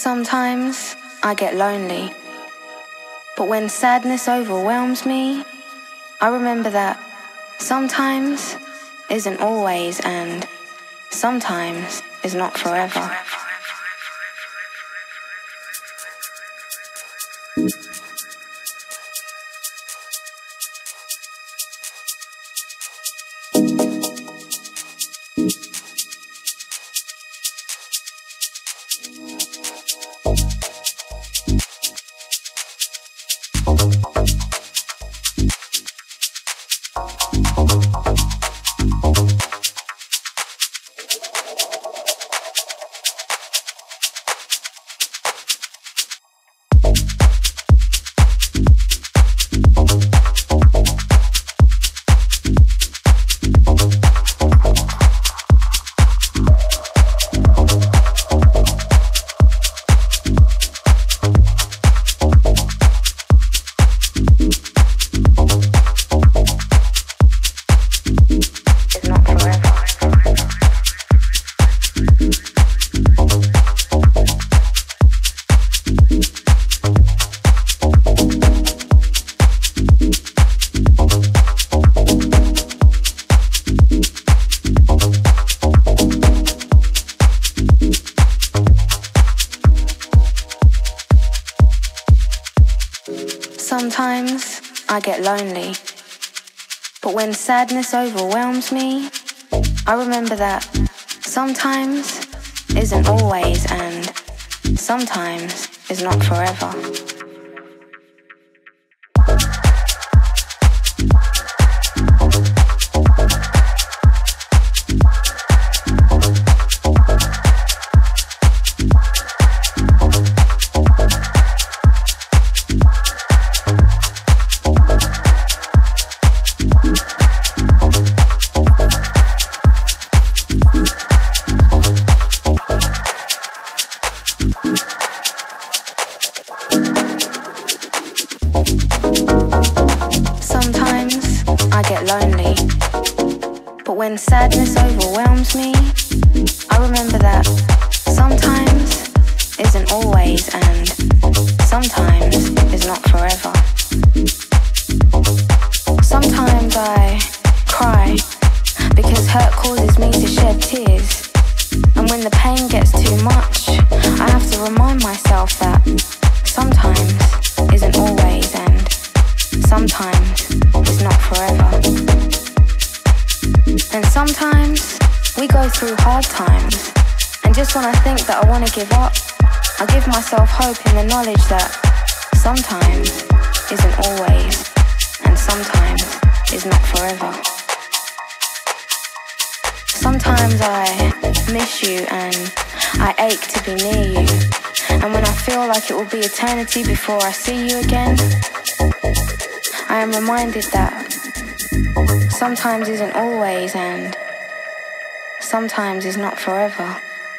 Sometimes I get lonely, but when sadness overwhelms me, I remember that sometimes isn't always and sometimes is not forever. Sometimes I get lonely, but when sadness overwhelms me, I remember that sometimes isn't always and sometimes is not forever. Sometimes I get lonely, but when sadness overwhelms me, I remember that sometimes isn't always and sometimes is not forever. Sometimes I cry because hurt causes me to shed tears, and when the pain gets too much, I have to remind myself that sometimes isn't always and sometimes is not forever. And sometimes we go through hard times, and just when I think that I want to give up, I give myself hope in the knowledge that sometimes isn't always and sometimes is not forever. Sometimes I miss you and I ache to be near you, and when I feel like it will be eternity before I see you again, I am reminded that sometimes isn't always and sometimes is not forever.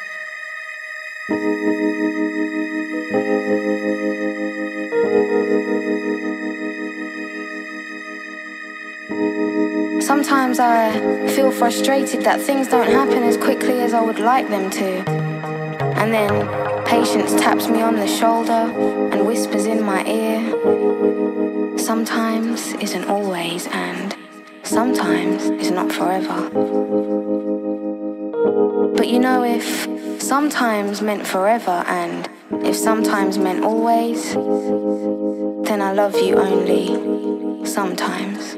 Sometimes I feel frustrated that things don't happen as quickly as I would like them to. And then patience taps me on the shoulder and whispers in my ear, sometimes isn't always and sometimes is not forever. But you know, if sometimes meant forever and if sometimes meant always, then I love you only sometimes.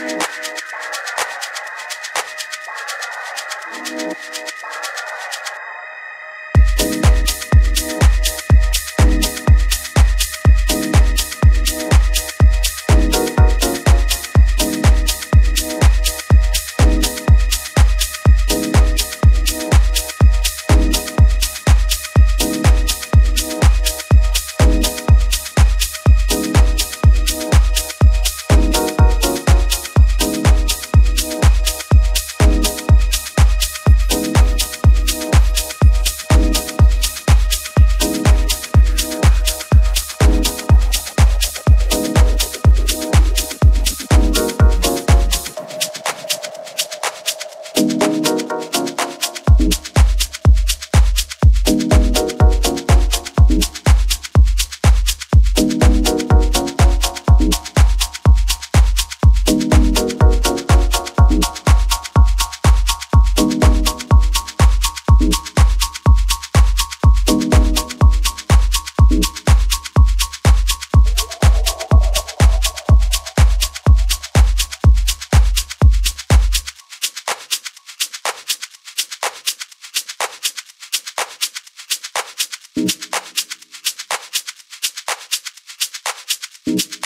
You